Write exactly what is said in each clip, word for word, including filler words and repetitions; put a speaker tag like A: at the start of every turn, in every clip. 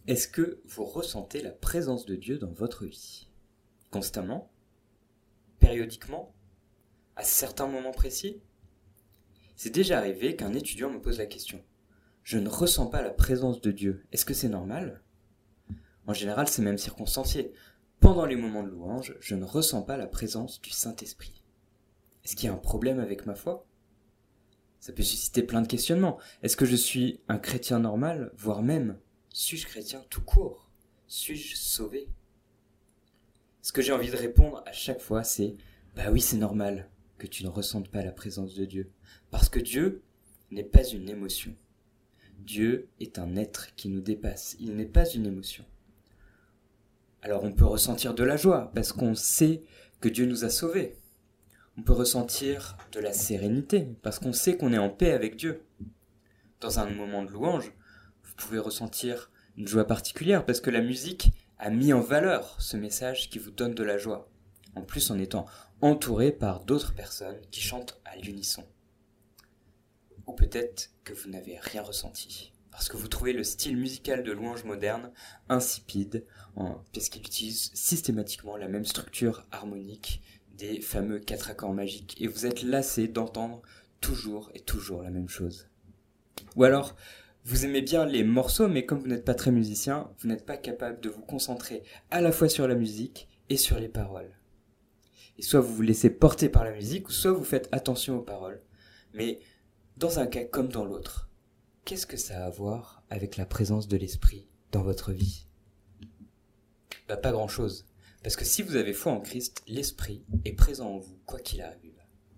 A: Est-ce que vous ressentez la présence de Dieu dans votre vie? Constamment? Périodiquement? À certains moments précis? C'est déjà arrivé qu'un étudiant me pose la question. Je ne ressens pas la présence de Dieu. Est-ce que c'est normal? En général, c'est même circonstancié. Pendant les moments de louange, je ne ressens pas la présence du Saint-Esprit. Est-ce qu'il y a un problème avec ma foi? Ça peut susciter plein de questionnements. Est-ce que je suis un chrétien normal, voire même, suis-je chrétien tout court? Suis-je sauvé? Ce que j'ai envie de répondre à chaque fois, c'est « Bah oui, c'est normal que tu ne ressentes pas la présence de Dieu. Parce que Dieu n'est pas une émotion. Dieu est un être qui nous dépasse. Il n'est pas une émotion. » Alors on peut ressentir de la joie parce qu'on sait que Dieu nous a sauvés. On peut ressentir de la sérénité parce qu'on sait qu'on est en paix avec Dieu. Dans un moment de louange, vous pouvez ressentir une joie particulière parce que la musique a mis en valeur ce message qui vous donne de la joie. En plus en étant entouré par d'autres personnes qui chantent à l'unisson. Ou peut-être que vous n'avez rien ressenti. Parce que vous trouvez le style musical de louange moderne insipide, en, puisqu'il utilise systématiquement la même structure harmonique des fameux quatre accords magiques, et vous êtes lassé d'entendre toujours et toujours la même chose. Ou alors, vous aimez bien les morceaux, mais comme vous n'êtes pas très musicien, vous n'êtes pas capable de vous concentrer à la fois sur la musique et sur les paroles. Et soit vous vous laissez porter par la musique, ou soit vous faites attention aux paroles. Mais dans un cas comme dans l'autre, qu'est-ce que ça a à voir avec la présence de l'esprit dans votre vie? Bah pas grand-chose. Parce que si vous avez foi en Christ, l'esprit est présent en vous, quoi qu'il arrive.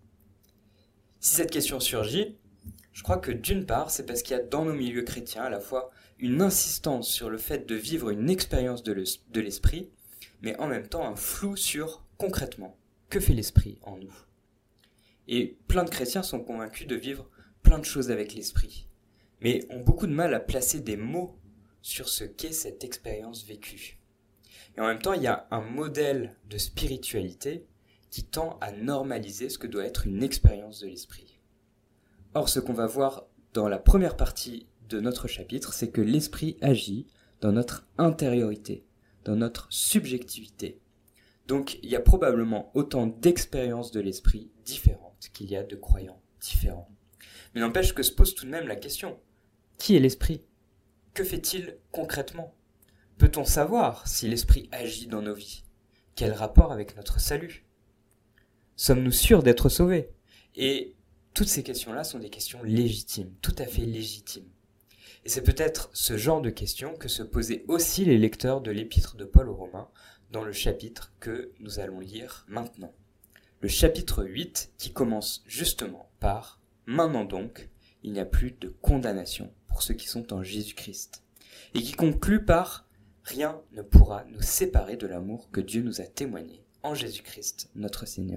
A: Si cette question surgit, je crois que d'une part, c'est parce qu'il y a dans nos milieux chrétiens à la fois une insistance sur le fait de vivre une expérience de l'esprit, mais en même temps un flou sur, concrètement, que fait l'esprit en nous. Et plein de chrétiens sont convaincus de vivre plein de choses avec l'esprit, mais ont beaucoup de mal à placer des mots sur ce qu'est cette expérience vécue. Et en même temps, il y a un modèle de spiritualité qui tend à normaliser ce que doit être une expérience de l'esprit. Or, ce qu'on va voir dans la première partie de notre chapitre, c'est que l'esprit agit dans notre intériorité, dans notre subjectivité. Donc, il y a probablement autant d'expériences de l'esprit différentes qu'il y a de croyants différents. Mais n'empêche que se pose tout de même la question. Qui est l'esprit? Que fait-il concrètement? Peut-on savoir si l'esprit agit dans nos vies? Quel rapport avec notre salut? Sommes-nous sûrs d'être sauvés? Et toutes ces questions-là sont des questions légitimes, tout à fait légitimes. Et c'est peut-être ce genre de questions que se posaient aussi les lecteurs de l'épître de Paul aux Romains dans le chapitre que nous allons lire maintenant. Le chapitre huit qui commence justement par « Maintenant donc, il n'y a plus de condamnation pour ceux qui sont en Jésus-Christ » et qui conclut par « Rien ne pourra nous séparer de l'amour que Dieu nous a témoigné en Jésus-Christ, notre Seigneur. »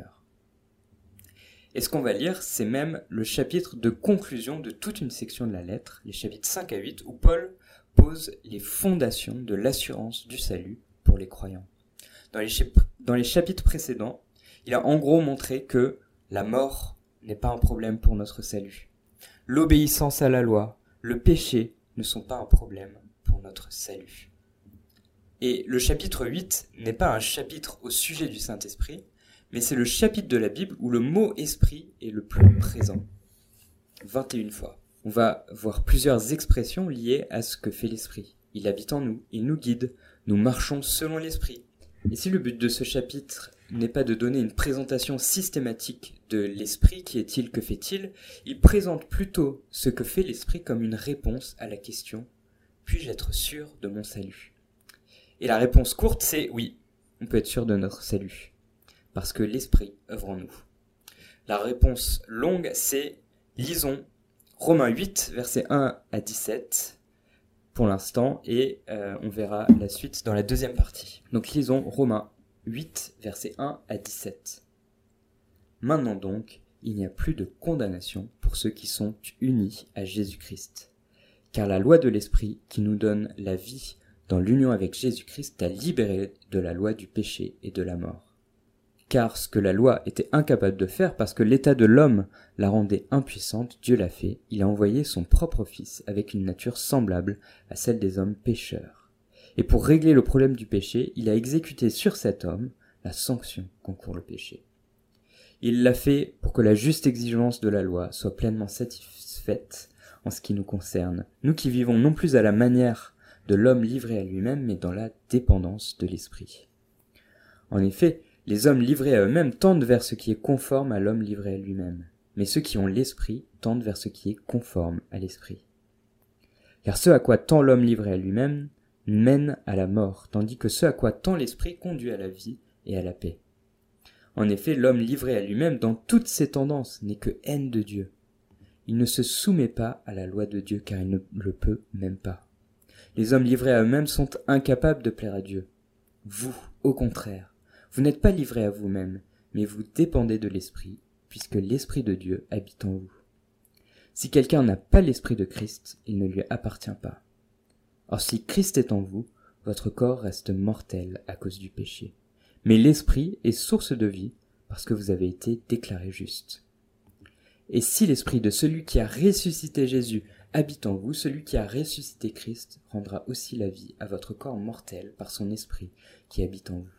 A: Et ce qu'on va lire, c'est même le chapitre de conclusion de toute une section de la lettre, les chapitres cinq à huit, où Paul pose les fondations de l'assurance du salut pour les croyants. Dans les, chap- dans les chapitres précédents, il a en gros montré que la mort n'est pas un problème pour notre salut. L'obéissance à la loi, le péché ne sont pas un problème pour notre salut. Et le chapitre huit n'est pas un chapitre au sujet du Saint-Esprit, mais c'est le chapitre de la Bible où le mot « esprit » est le plus présent. vingt et une fois. On va voir plusieurs expressions liées à ce que fait l'esprit. Il habite en nous, il nous guide, nous marchons selon l'esprit. Et si le but de ce chapitre n'est pas de donner une présentation systématique de l'esprit, qui est-il, que fait-il, il présente plutôt ce que fait l'esprit comme une réponse à la question « Puis-je être sûr de mon salut ?» Et la réponse courte, c'est oui, on peut être sûr de notre salut, parce que l'esprit œuvre en nous. La réponse longue, c'est lisons Romains huit, versets un à dix-sept, pour l'instant, et euh, on verra la suite dans la deuxième partie. Donc lisons Romains huit, versets un à dix-sept. Maintenant donc, il n'y a plus de condamnation pour ceux qui sont unis à Jésus-Christ. Car la loi de l'esprit qui nous donne la vie dans l'union avec Jésus-Christ a libéré de la loi du péché et de la mort. Car ce que la loi était incapable de faire parce que l'état de l'homme la rendait impuissante, Dieu l'a fait, il a envoyé son propre Fils avec une nature semblable à celle des hommes pécheurs. Et pour régler le problème du péché, il a exécuté sur cet homme la sanction qu'encourt le péché. Il l'a fait pour que la juste exigence de la loi soit pleinement satisfaite en ce qui nous concerne, nous qui vivons non plus à la manière de l'homme livré à lui-même, mais dans la dépendance de l'esprit. En effet, les hommes livrés à eux-mêmes tendent vers ce qui est conforme à l'homme livré à lui-même, mais ceux qui ont l'esprit tendent vers ce qui est conforme à l'esprit. Car ce à quoi tend l'homme livré à lui-même mène à la mort, tandis que ce à quoi tend l'esprit conduit à la vie et à la paix. En effet, l'homme livré à lui-même dans toutes ses tendances n'est que haine de Dieu. Il ne se soumet pas à la loi de Dieu car il ne le peut même pas. Les hommes livrés à eux-mêmes sont incapables de plaire à Dieu. Vous, au contraire, vous n'êtes pas livrés à vous-même, mais vous dépendez de l'Esprit, puisque l'Esprit de Dieu habite en vous. Si quelqu'un n'a pas l'Esprit de Christ, il ne lui appartient pas. Or si Christ est en vous, votre corps reste mortel à cause du péché. Mais l'Esprit est source de vie, parce que vous avez été déclarés justes. Et si l'Esprit de celui qui a ressuscité Jésus habite en vous, celui qui a ressuscité Christ rendra aussi la vie à votre corps mortel par son Esprit qui habite en vous.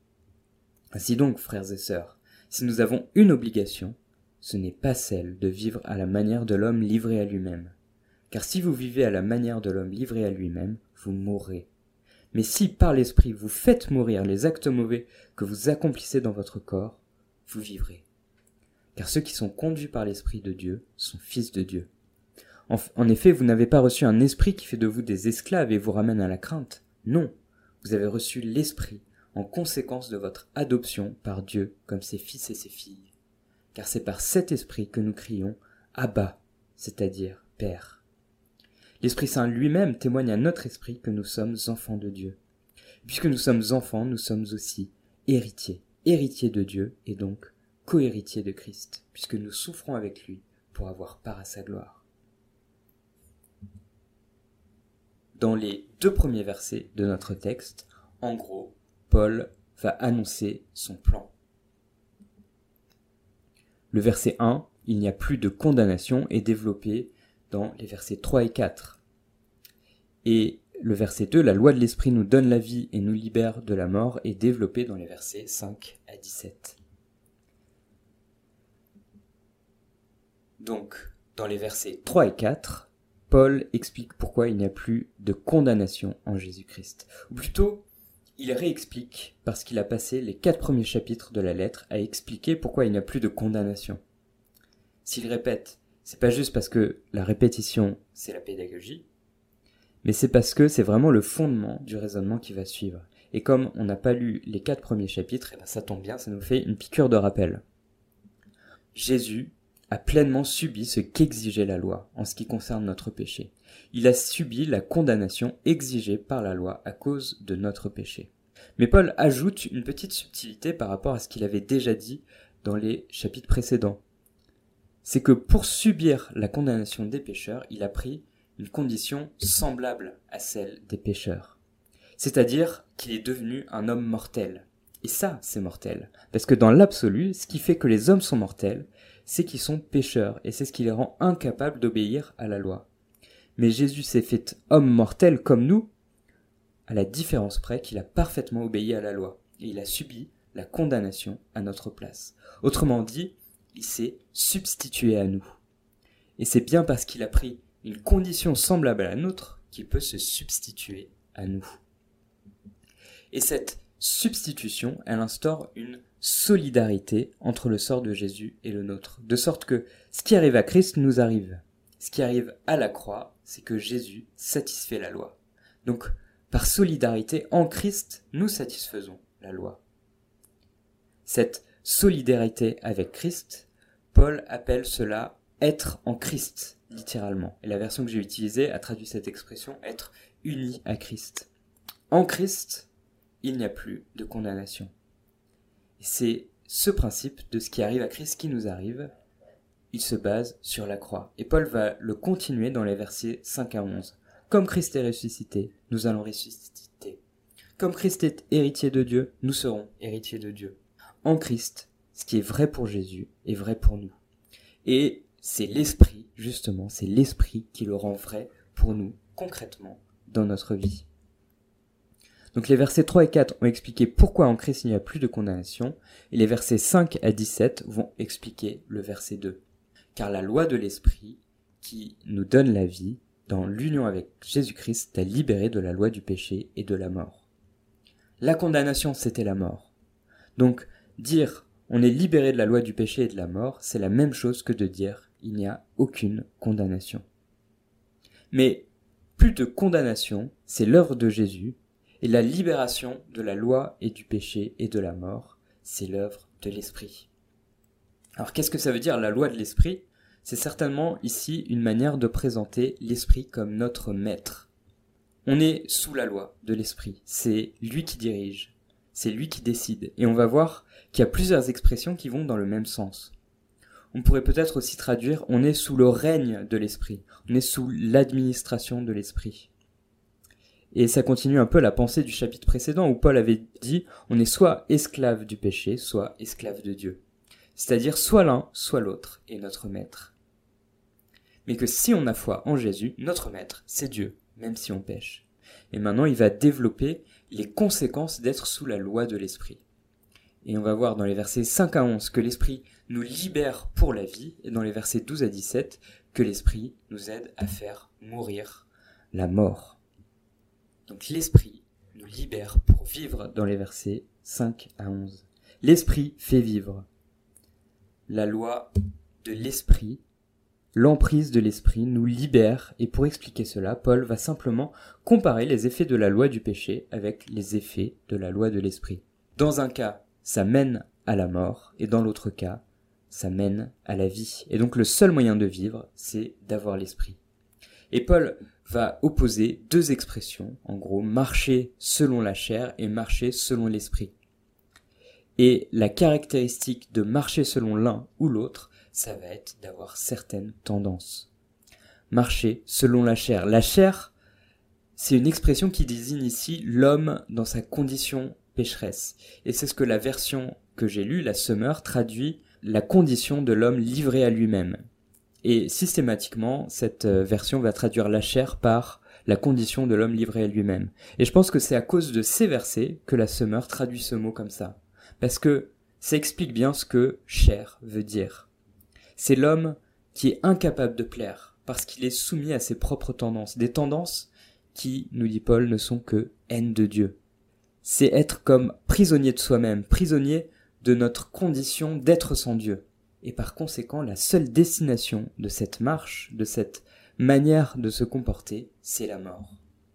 A: Ainsi donc, frères et sœurs, si nous avons une obligation, ce n'est pas celle de vivre à la manière de l'homme livré à lui-même. Car si vous vivez à la manière de l'homme livré à lui-même, vous mourrez. Mais si par l'Esprit vous faites mourir les actes mauvais que vous accomplissez dans votre corps, vous vivrez. Car ceux qui sont conduits par l'Esprit de Dieu sont fils de Dieu. En, en effet, vous n'avez pas reçu un esprit qui fait de vous des esclaves et vous ramène à la crainte. Non, vous avez reçu l'Esprit en conséquence de votre adoption par Dieu comme ses fils et ses filles. Car c'est par cet esprit que nous crions « Abba », c'est-à-dire « Père ». L'Esprit Saint lui-même témoigne à notre esprit que nous sommes enfants de Dieu. Puisque nous sommes enfants, nous sommes aussi héritiers, héritiers de Dieu et donc co-héritiers de Christ, puisque nous souffrons avec lui pour avoir part à sa gloire. Dans les deux premiers versets de notre texte, en gros, Paul va annoncer son plan. Le verset un, il n'y a plus de condamnation, est développé dans les versets trois et quatre. Et le verset deux, la loi de l'esprit nous donne la vie et nous libère de la mort, est développé dans les versets cinq à dix-sept. Donc, dans les versets trois et quatre, Paul explique pourquoi il n'y a plus de condamnation en Jésus-Christ. Ou plutôt, il réexplique parce qu'il a passé les quatre premiers chapitres de la lettre à expliquer pourquoi il n'y a plus de condamnation. S'il répète, c'est pas juste parce que la répétition, c'est la pédagogie, mais c'est parce que c'est vraiment le fondement du raisonnement qui va suivre. Et comme on n'a pas lu les quatre premiers chapitres, eh ben ça tombe bien, ça nous fait une piqûre de rappel. Jésus a pleinement subi ce qu'exigeait la loi en ce qui concerne notre péché. Il a subi la condamnation exigée par la loi à cause de notre péché. Mais Paul ajoute une petite subtilité par rapport à ce qu'il avait déjà dit dans les chapitres précédents. C'est que pour subir la condamnation des pécheurs, il a pris une condition semblable à celle des pécheurs. C'est-à-dire qu'il est devenu un homme mortel. Et ça, c'est mortel. Parce que dans l'absolu, ce qui fait que les hommes sont mortels, c'est qu'ils sont pécheurs, et c'est ce qui les rend incapables d'obéir à la loi. Mais Jésus s'est fait homme mortel comme nous, à la différence près qu'il a parfaitement obéi à la loi, et il a subi la condamnation à notre place. Autrement dit, il s'est substitué à nous. Et c'est bien parce qu'il a pris une condition semblable à la nôtre qu'il peut se substituer à nous. Et cette substitution, elle instaure une solidarité entre le sort de Jésus et le nôtre, de sorte que ce qui arrive à Christ nous arrive. Ce qui arrive à la croix, c'est que Jésus satisfait la loi. Donc, par solidarité, en Christ, nous satisfaisons la loi. Cette solidarité avec Christ, Paul appelle cela « être en Christ », littéralement. Et la version que j'ai utilisée a traduit cette expression « être uni à Christ ». En Christ, il n'y a plus de condamnation. Et c'est ce principe de ce qui arrive à Christ qui nous arrive, il se base sur la croix. Et Paul va le continuer dans les versets cinq à onze. Comme Christ est ressuscité, nous allons ressusciter. Comme Christ est héritier de Dieu, nous serons héritiers de Dieu. En Christ, ce qui est vrai pour Jésus est vrai pour nous. Et c'est l'Esprit, justement, c'est l'Esprit qui le rend vrai pour nous, concrètement, dans notre vie. Donc les versets trois et quatre ont expliqué pourquoi en Christ il n'y a plus de condamnation, et les versets cinq à dix-sept vont expliquer le verset deux. Car la loi de l'Esprit, qui nous donne la vie, dans l'union avec Jésus-Christ, t'a libéré de la loi du péché et de la mort. La condamnation, c'était la mort. Donc, dire on est libéré de la loi du péché et de la mort, c'est la même chose que de dire il n'y a aucune condamnation. Mais plus de condamnation, c'est l'œuvre de Jésus, et la libération de la loi et du péché et de la mort, c'est l'œuvre de l'Esprit. Alors qu'est-ce que ça veut dire la loi de l'Esprit ? C'est certainement ici une manière de présenter l'Esprit comme notre maître. On est sous la loi de l'Esprit, c'est lui qui dirige, c'est lui qui décide, et on va voir qu'il y a plusieurs expressions qui vont dans le même sens. On pourrait peut-être aussi traduire « on est sous le règne de l'Esprit », on est sous l'administration de l'Esprit. Et ça continue un peu la pensée du chapitre précédent où Paul avait dit « on est soit esclave du péché, soit esclave de Dieu ». C'est-à-dire soit l'un, soit l'autre est notre maître. Mais que si on a foi en Jésus, notre maître, c'est Dieu, même si on pêche. Et maintenant, il va développer les conséquences d'être sous la loi de l'Esprit. Et on va voir dans les versets cinq à onze que l'Esprit nous libère pour la vie, et dans les versets douze à dix-sept que l'Esprit nous aide à faire mourir la mort. Donc l'Esprit nous libère pour vivre dans les versets cinq à onze. L'Esprit fait vivre. La loi de l'Esprit, l'emprise de l'Esprit nous libère, et pour expliquer cela, Paul va simplement comparer les effets de la loi du péché avec les effets de la loi de l'Esprit. Dans un cas, ça mène à la mort, et dans l'autre cas, ça mène à la vie. Et donc le seul moyen de vivre, c'est d'avoir l'Esprit. Et Paul va opposer deux expressions, en gros, marcher selon la chair et marcher selon l'Esprit. Et la caractéristique de marcher selon l'un ou l'autre, ça va être d'avoir certaines tendances. Marcher selon la chair. La chair, c'est une expression qui désigne ici l'homme dans sa condition pécheresse. Et c'est ce que la version que j'ai lue, la Summer, traduit la condition de l'homme livré à lui-même. Et systématiquement, cette version va traduire la chair par la condition de l'homme livré à lui-même. Et je pense que c'est à cause de ces versets que la Summer traduit ce mot comme ça. Parce que ça explique bien ce que chair veut dire. C'est l'homme qui est incapable de plaire, parce qu'il est soumis à ses propres tendances. Des tendances qui, nous dit Paul, ne sont que haine de Dieu. C'est être comme prisonnier de soi-même, prisonnier de notre condition d'être sans Dieu. Et par conséquent, la seule destination de cette marche, de cette manière de se comporter, c'est la mort.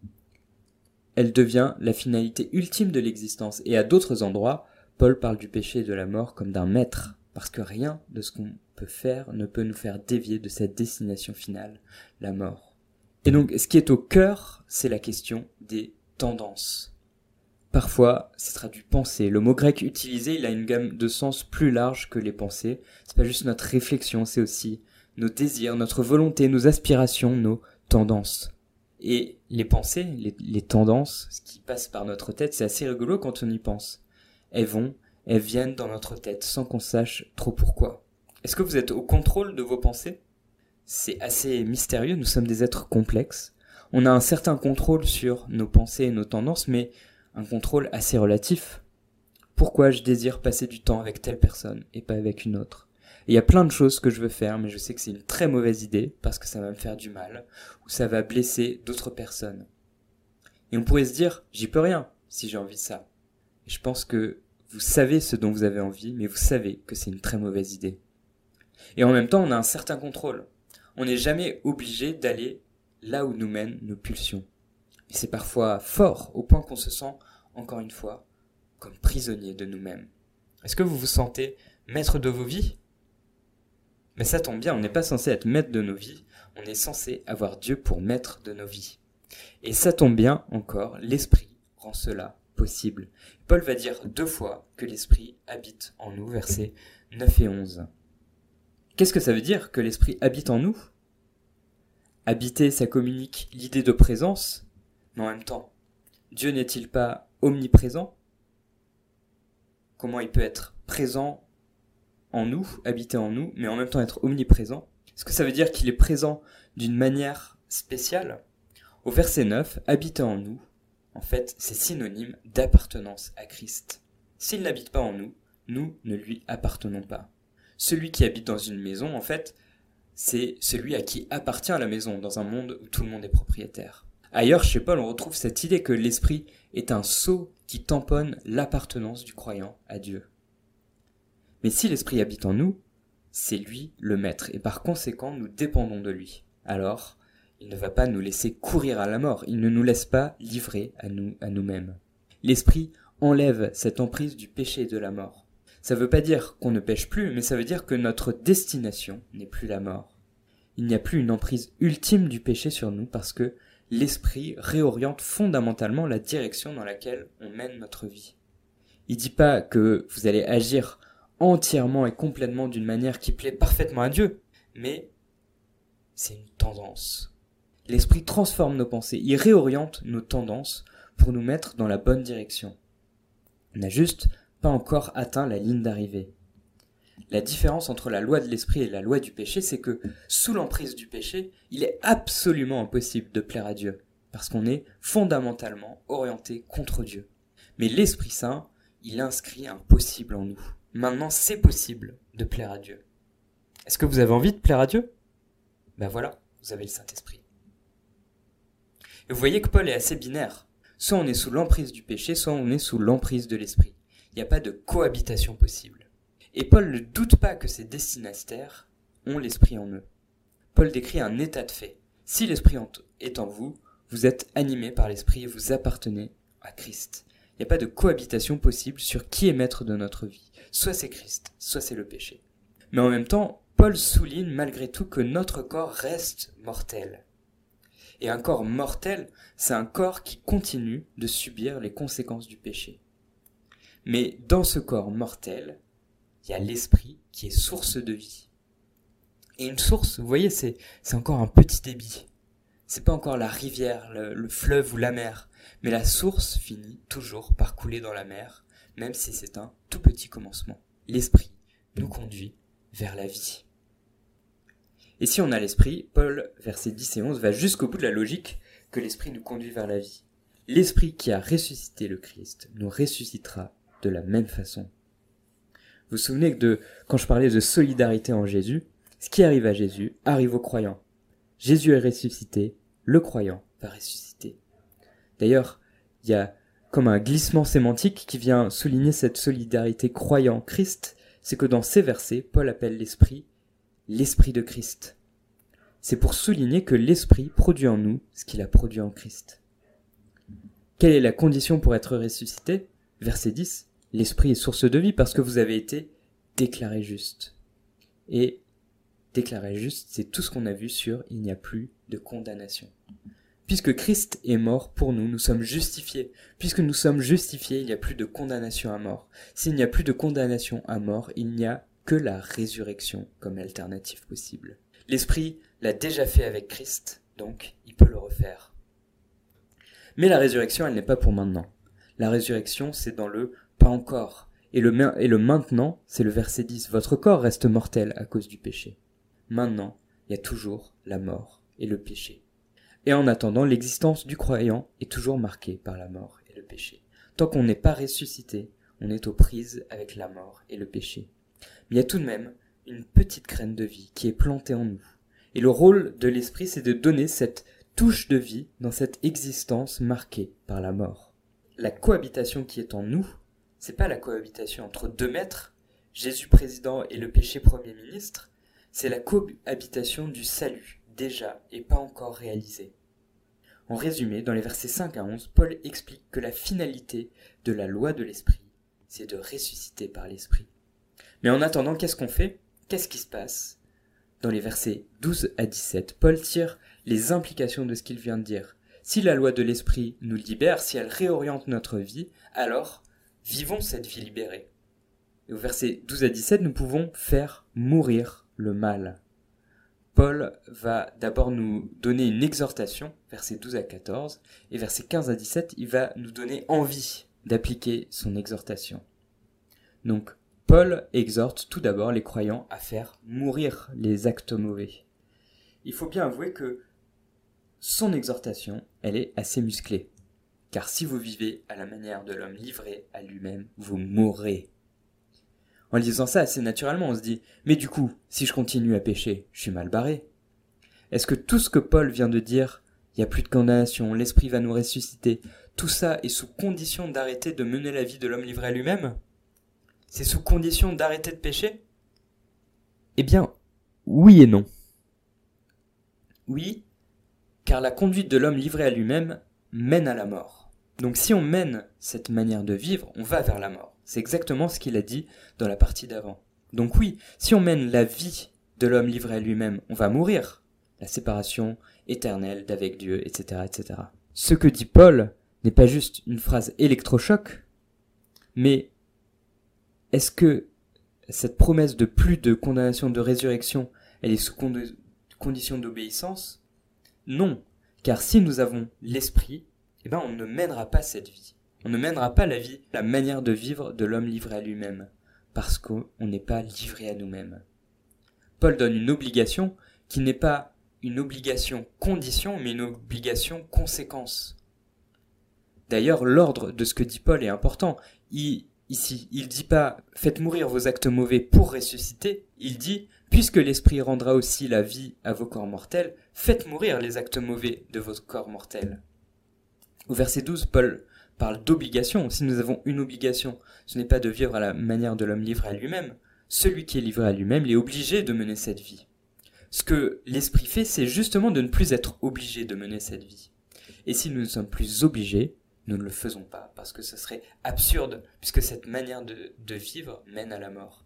A: Elle devient la finalité ultime de l'existence. Et à d'autres endroits, Paul parle du péché et de la mort comme d'un maître, parce que rien de ce qu'on peut faire ne peut nous faire dévier de cette destination finale, la mort. Et donc, ce qui est au cœur, c'est la question des tendances. Parfois, c'est traduit pensée. Le mot grec utilisé, il a une gamme de sens plus large que les pensées. C'est pas juste notre réflexion, c'est aussi nos désirs, notre volonté, nos aspirations, nos tendances. Et les pensées, les, les tendances, ce qui passe par notre tête, c'est assez rigolo quand on y pense. Elles vont, elles viennent dans notre tête sans qu'on sache trop pourquoi. Est-ce que vous êtes au contrôle de vos pensées ? C'est assez mystérieux, nous sommes des êtres complexes. On a un certain contrôle sur nos pensées et nos tendances, mais un contrôle assez relatif. Pourquoi je désire passer du temps avec telle personne et pas avec une autre ? Et il y a plein de choses que je veux faire, mais je sais que c'est une très mauvaise idée parce que ça va me faire du mal ou ça va blesser d'autres personnes. Et on pourrait se dire, j'y peux rien si j'ai envie de ça. Et je pense que vous savez ce dont vous avez envie, mais vous savez que c'est une très mauvaise idée. Et en même temps, on a un certain contrôle. On n'est jamais obligé d'aller là où nous mènent nos pulsions. Et c'est parfois fort, au point qu'on se sent, encore une fois, comme prisonnier de nous-mêmes. Est-ce que vous vous sentez maître de vos vies ? Mais ça tombe bien, on n'est pas censé être maître de nos vies, on est censé avoir Dieu pour maître de nos vies. Et ça tombe bien, encore, l'Esprit rend cela possible. Paul va dire deux fois que l'Esprit habite en nous, versets neuf et onze. Qu'est-ce que ça veut dire que l'Esprit habite en nous ? Habiter, ça communique l'idée de présence, mais en même temps, Dieu n'est-il pas omniprésent ? Comment il peut être présent en nous, habiter en nous, mais en même temps être omniprésent ? Est-ce que ça veut dire qu'il est présent d'une manière spéciale ? Au verset neuf, habiter en nous, en fait, c'est synonyme d'appartenance à Christ. S'il n'habite pas en nous, nous ne lui appartenons pas. Celui qui habite dans une maison, en fait, c'est celui à qui appartient la maison, dans un monde où tout le monde est propriétaire. Ailleurs, chez Paul, on retrouve cette idée que l'esprit est un sceau qui tamponne l'appartenance du croyant à Dieu. Mais si l'esprit habite en nous, c'est lui le maître, et par conséquent, nous dépendons de lui. Alors, il ne va pas nous laisser courir à la mort, il ne nous laisse pas livrer à nous, à nous-mêmes. L'esprit enlève cette emprise du péché et de la mort. Ça ne veut pas dire qu'on ne pêche plus, mais ça veut dire que notre destination n'est plus la mort. Il n'y a plus une emprise ultime du péché sur nous parce que l'esprit réoriente fondamentalement la direction dans laquelle on mène notre vie. Il ne dit pas que vous allez agir entièrement et complètement d'une manière qui plaît parfaitement à Dieu, mais c'est une tendance. L'esprit transforme nos pensées, il réoriente nos tendances pour nous mettre dans la bonne direction. On n'a juste pas encore atteint la ligne d'arrivée. La différence entre la loi de l'esprit et la loi du péché, c'est que sous l'emprise du péché, il est absolument impossible de plaire à Dieu, parce qu'on est fondamentalement orienté contre Dieu. Mais l'Esprit Saint, il inscrit un possible en nous. Maintenant, c'est possible de plaire à Dieu. Est-ce que vous avez envie de plaire à Dieu ? Ben voilà, vous avez le Saint-Esprit. Et vous voyez que Paul est assez binaire. Soit on est sous l'emprise du péché, soit on est sous l'emprise de l'esprit. Il n'y a pas de cohabitation possible. Et Paul ne doute pas que ses destinataires ont l'esprit en eux. Paul décrit un état de fait. Si l'esprit est en vous, vous êtes animé par l'esprit et vous appartenez à Christ. Il n'y a pas de cohabitation possible sur qui est maître de notre vie. Soit c'est Christ, soit c'est le péché. Mais en même temps, Paul souligne malgré tout que notre corps reste mortel. Et un corps mortel, c'est un corps qui continue de subir les conséquences du péché. Mais dans ce corps mortel, il y a l'esprit qui est source de vie. Et une source, vous voyez, c'est, c'est encore un petit débit. C'est pas encore la rivière, le, le fleuve ou la mer. Mais la source finit toujours par couler dans la mer, même si c'est un tout petit commencement. L'esprit nous conduit vers la vie. Et si on a l'esprit, Paul, versets dix et onze, va jusqu'au bout de la logique que l'esprit nous conduit vers la vie. L'esprit qui a ressuscité le Christ nous ressuscitera de la même façon. Vous vous souvenez que de, quand je parlais de solidarité en Jésus, ce qui arrive à Jésus arrive aux croyants. Jésus est ressuscité, le croyant va ressusciter. D'ailleurs, il y a comme un glissement sémantique qui vient souligner cette solidarité croyant-Christ, c'est que dans ces versets, Paul appelle l'esprit l'esprit de Christ. C'est pour souligner que l'esprit produit en nous ce qu'il a produit en Christ. Quelle est la condition pour être ressuscité ? Verset dix, l'esprit est source de vie parce que vous avez été déclaré juste. Et déclaré juste, c'est tout ce qu'on a vu sur il n'y a plus de condamnation. Puisque Christ est mort pour nous, nous sommes justifiés. Puisque nous sommes justifiés, il n'y a plus de condamnation à mort. S'il n'y a plus de condamnation à mort, il n'y a que la résurrection comme alternative possible. L'Esprit l'a déjà fait avec Christ, donc il peut le refaire. Mais la résurrection, elle n'est pas pour maintenant. La résurrection, c'est dans le « pas encore ». Et le, et le « maintenant », c'est le verset dix. Votre corps reste mortel à cause du péché. Maintenant, il y a toujours la mort et le péché. Et en attendant, l'existence du croyant est toujours marquée par la mort et le péché. Tant qu'on n'est pas ressuscité, on est aux prises avec la mort et le péché. Mais il y a tout de même une petite graine de vie qui est plantée en nous. Et le rôle de l'esprit, c'est de donner cette touche de vie dans cette existence marquée par la mort. La cohabitation qui est en nous, c'est pas la cohabitation entre deux maîtres, Jésus président et le péché premier ministre, c'est la cohabitation du salut, déjà et pas encore réalisé. En résumé, dans les versets cinq à onze, Paul explique que la finalité de la loi de l'esprit, c'est de ressusciter par l'esprit. Mais en attendant, qu'est-ce qu'on fait ? Qu'est-ce qui se passe ? Dans les versets douze à dix-sept, Paul tire les implications de ce qu'il vient de dire. Si la loi de l'esprit nous libère, si elle réoriente notre vie, alors vivons cette vie libérée. Et au verset douze à dix-sept, nous pouvons faire mourir le mal. Paul va d'abord nous donner une exhortation, versets douze à quatorze, et versets quinze à dix-sept, il va nous donner envie d'appliquer son exhortation. Donc, Paul exhorte tout d'abord les croyants à faire mourir les actes mauvais. Il faut bien avouer que son exhortation, elle est assez musclée. car si vous vivez à la manière de l'homme livré à lui-même, vous mourrez. En lisant ça assez naturellement, on se dit « Mais du coup, si je continue à pécher, je suis mal barré ». Est-ce que tout ce que Paul vient de dire, il n'y a plus de condamnation, l'esprit va nous ressusciter, tout ça est sous condition d'arrêter de mener la vie de l'homme livré à lui-même? C'est sous condition d'arrêter de pécher? Eh bien, oui et non. Oui, car la conduite de l'homme livré à lui-même mène à la mort. Donc si on mène cette manière de vivre, on va vers la mort. C'est exactement ce qu'il a dit dans la partie d'avant. Donc oui, si on mène la vie de l'homme livré à lui-même, on va mourir. La séparation éternelle d'avec Dieu, et cetera, et cetera. Ce que dit Paul n'est pas juste une phrase électrochoc, mais est-ce que cette promesse de plus de condamnation, de résurrection, elle est sous condi- condition d'obéissance? Non, car si nous avons l'esprit, eh ben on ne mènera pas cette vie. On ne mènera pas la vie, la manière de vivre de l'homme livré à lui-même, parce qu'on n'est pas livré à nous-mêmes. Paul donne une obligation qui n'est pas une obligation condition, mais une obligation conséquence. D'ailleurs, l'ordre de ce que dit Paul est important. Il, ici, il dit pas « faites mourir vos actes mauvais pour ressusciter », il dit « puisque l'esprit rendra aussi la vie à vos corps mortels, faites mourir les actes mauvais de vos corps mortels ». Au verset douze, Paul parle d'obligation. Si nous avons une obligation, ce n'est pas de vivre à la manière de l'homme livré à lui-même. Celui qui est livré à lui-même, il est obligé de mener cette vie. Ce que l'esprit fait, c'est justement de ne plus être obligé de mener cette vie. Et si nous ne sommes plus obligés, nous ne le faisons pas, parce que ce serait absurde, puisque cette manière de, de vivre mène à la mort.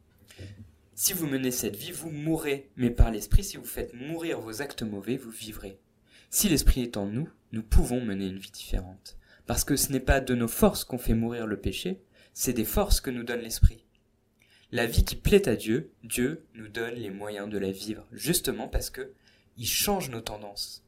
A: Si vous menez cette vie, vous mourrez, mais par l'esprit, si vous faites mourir vos actes mauvais, vous vivrez. Si l'esprit est en nous, nous pouvons mener une vie différente. Parce que ce n'est pas de nos forces qu'on fait mourir le péché, c'est des forces que nous donne l'esprit. La vie qui plaît à Dieu, Dieu nous donne les moyens de la vivre, justement parce que il change nos tendances.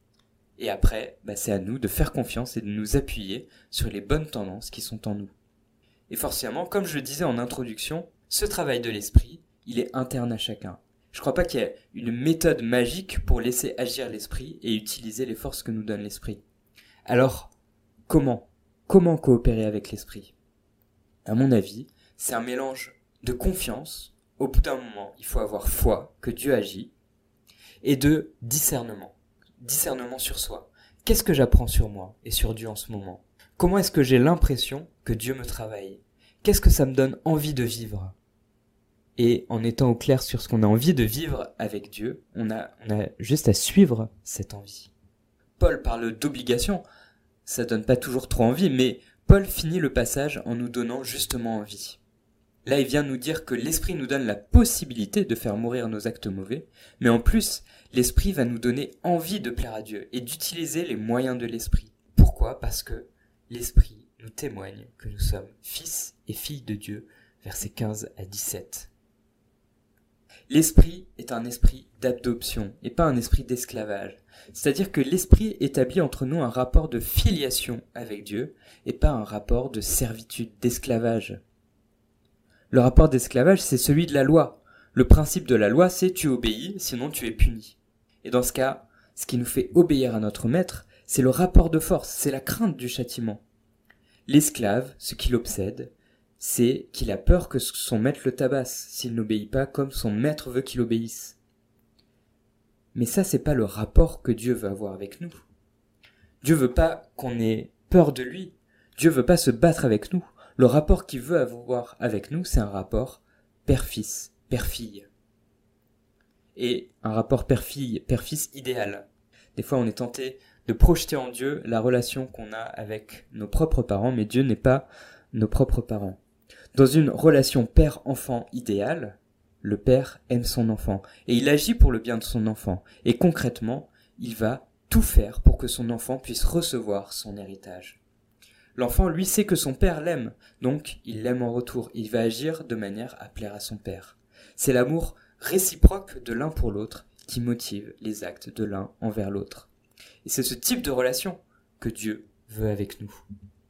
A: Et après, bah c'est à nous de faire confiance et de nous appuyer sur les bonnes tendances qui sont en nous. Et forcément, comme je le disais en introduction, ce travail de l'esprit, il est interne à chacun. Je ne crois pas qu'il y ait une méthode magique pour laisser agir l'esprit et utiliser les forces que nous donne l'esprit. Alors, comment Comment coopérer avec l'esprit? À mon avis, c'est un mélange de confiance, au bout d'un moment, il faut avoir foi que Dieu agit, et de discernement. Discernement sur soi. Qu'est-ce que j'apprends sur moi et sur Dieu en ce moment? Comment est-ce que j'ai l'impression que Dieu me travaille? Qu'est-ce que ça me donne envie de vivre? Et en étant au clair sur ce qu'on a envie de vivre avec Dieu, on a, on a juste à suivre cette envie. Paul parle d'obligation, ça donne pas toujours trop envie, mais Paul finit le passage en nous donnant justement envie. Là, il vient nous dire que l'esprit nous donne la possibilité de faire mourir nos actes mauvais, mais en plus, l'esprit va nous donner envie de plaire à Dieu et d'utiliser les moyens de l'esprit. Pourquoi? Parce que l'esprit nous témoigne que nous sommes fils et filles de Dieu, versets quinze à dix-sept. L'esprit est un esprit d'adoption et pas un esprit d'esclavage. C'est-à-dire que l'esprit établit entre nous un rapport de filiation avec Dieu et pas un rapport de servitude, d'esclavage. Le rapport d'esclavage, c'est celui de la loi. Le principe de la loi, c'est tu obéis, sinon tu es puni. Et dans ce cas, ce qui nous fait obéir à notre maître, c'est le rapport de force, c'est la crainte du châtiment. L'esclave, ce qui l'obsède, c'est qu'il a peur que son maître le tabasse s'il n'obéit pas comme son maître veut qu'il obéisse. Mais ça, c'est pas le rapport que Dieu veut avoir avec nous. Dieu veut pas qu'on ait peur de lui. Dieu veut pas se battre avec nous. Le rapport qu'il veut avoir avec nous, c'est un rapport père-fils, père-fille. Et un rapport père-fille, père-fils idéal. Des fois, on est tenté de projeter en Dieu la relation qu'on a avec nos propres parents, mais Dieu n'est pas nos propres parents. Dans une relation père-enfant idéale, le père aime son enfant et il agit pour le bien de son enfant. Et concrètement, il va tout faire pour que son enfant puisse recevoir son héritage. L'enfant, lui, sait que son père l'aime, donc il l'aime en retour. Il va agir de manière à plaire à son père. C'est l'amour réciproque de l'un pour l'autre qui motive les actes de l'un envers l'autre. Et c'est ce type de relation que Dieu veut avec nous.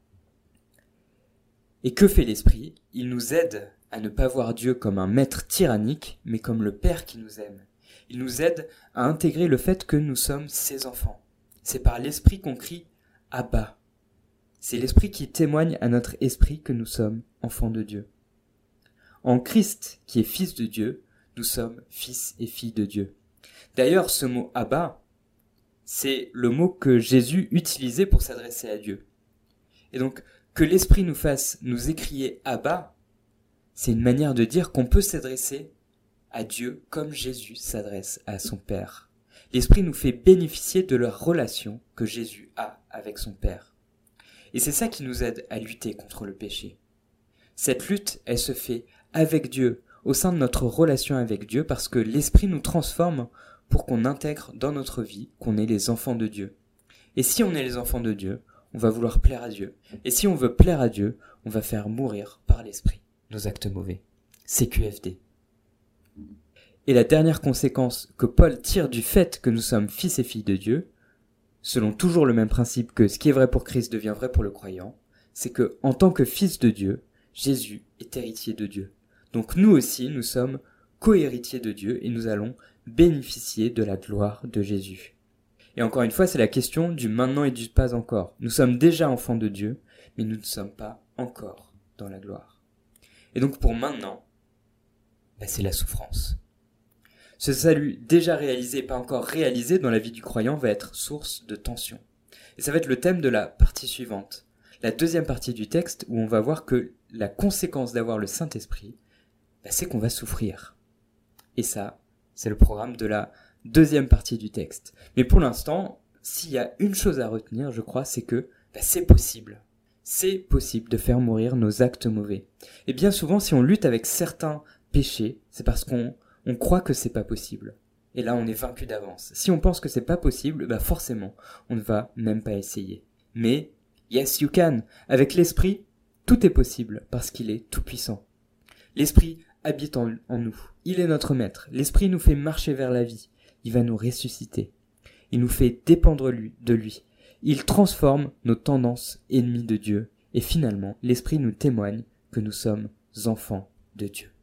A: Et que fait l'esprit? Il nous aide à ne pas voir Dieu comme un maître tyrannique, mais comme le Père qui nous aime. Il nous aide à intégrer le fait que nous sommes ses enfants. C'est par l'esprit qu'on crie « Abba ». C'est l'Esprit qui témoigne à notre esprit que nous sommes enfants de Dieu. En Christ, qui est Fils de Dieu, nous sommes fils et filles de Dieu. D'ailleurs, ce mot « Abba », c'est le mot que Jésus utilisait pour s'adresser à Dieu. Et donc, que l'Esprit nous fasse nous écrier « Abba », c'est une manière de dire qu'on peut s'adresser à Dieu comme Jésus s'adresse à son Père. L'Esprit nous fait bénéficier de la relation que Jésus a avec son Père. Et c'est ça qui nous aide à lutter contre le péché. Cette lutte, elle se fait avec Dieu, au sein de notre relation avec Dieu, parce que l'Esprit nous transforme pour qu'on intègre dans notre vie qu'on est les enfants de Dieu. Et si on est les enfants de Dieu, on va vouloir plaire à Dieu. Et si on veut plaire à Dieu, on va faire mourir par l'Esprit nos actes mauvais. C Q F D. Et la dernière conséquence que Paul tire du fait que nous sommes fils et filles de Dieu, selon toujours le même principe que ce qui est vrai pour Christ devient vrai pour le croyant, c'est que, en tant que fils de Dieu, Jésus est héritier de Dieu. Donc nous aussi, nous sommes co-héritiers de Dieu et nous allons bénéficier de la gloire de Jésus. Et encore une fois, c'est la question du maintenant et du pas encore. Nous sommes déjà enfants de Dieu, mais nous ne sommes pas encore dans la gloire. Et donc pour maintenant, bah c'est la souffrance. Ce salut déjà réalisé et pas encore réalisé dans la vie du croyant va être source de tension. Et ça va être le thème de la partie suivante. La deuxième partie du texte où on va voir que la conséquence d'avoir le Saint-Esprit, bah c'est qu'on va souffrir. Et ça, c'est le programme de la deuxième partie du texte. Mais pour l'instant, s'il y a une chose à retenir, je crois, c'est que bah c'est possible. C'est possible de faire mourir nos actes mauvais. Et bien souvent, si on lutte avec certains péchés, c'est parce qu'on on croit que c'est pas possible. Et là, on est vaincu d'avance. Si on pense que c'est pas possible, bah forcément, on ne va même pas essayer. Mais, yes you can. Avec l'Esprit, tout est possible parce qu'il est tout puissant. L'Esprit habite en, en nous. Il est notre maître. L'Esprit nous fait marcher vers la vie. Il va nous ressusciter. Il nous fait dépendre lui, de lui. Il transforme nos tendances ennemies de Dieu. Et finalement, l'Esprit nous témoigne que nous sommes enfants de Dieu.